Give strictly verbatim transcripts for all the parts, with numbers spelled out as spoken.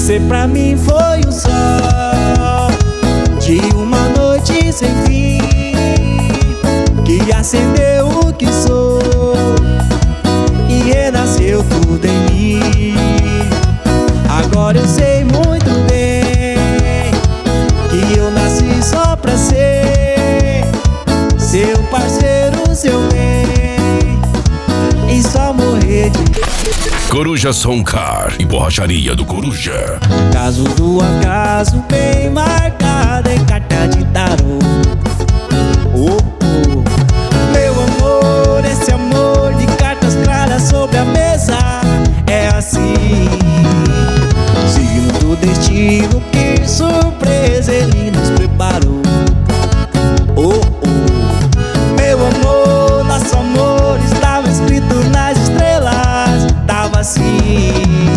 Você pra mim foi o sol de uma noite sem fim, que acendeu o que sou e renasceu tudo em mim. Agora eu sei muito bem que eu nasci só pra ser seu parceiro, seu bem, e só morrer de... Coruja Soncar e borracharia do Coruja. Caso do acaso bem marcado em carta de tarô. Oh, oh. Meu amor, esse amor de cartas claras sobre a mesa é assim, signo do destino, que surpresa ele nos preparou. Oh, oh. Meu amor, nosso amor estava escrito nas estrelas, tava assim.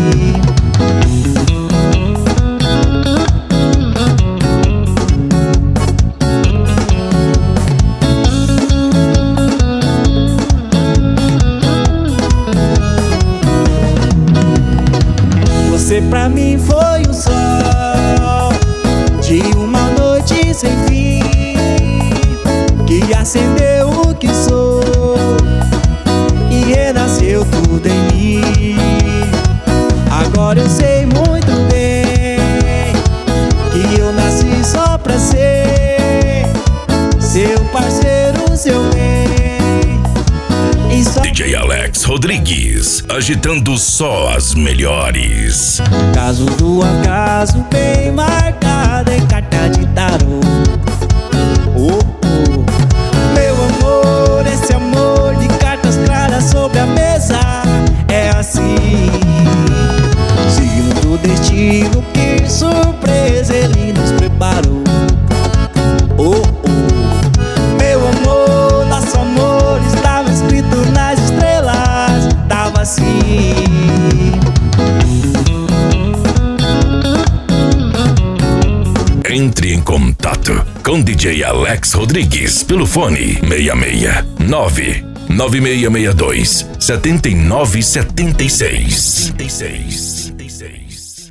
Você pra mim foi o sol de uma noite sem fim, que acendeu o que sou e renasceu tudo em mim. Agora eu sei muito bem que eu nasci só pra ser seu parceiro, seu bem, e só... D J Alex Rodrigues, agitando só as melhores. Caso do acaso bem marcado em carta de tarô. Oh, oh. Meu amor, esse amor de cartas claras sobre a mesa é assim, signo do destino, que surpresa ele nos preparou. Oh, oh. Meu amor, nosso amor estava escrito nas estrelas, tava assim. Entre em contato com D J Alex Rodrigues pelo fone seis seis nove nove seis seis dois sete nove sete seis.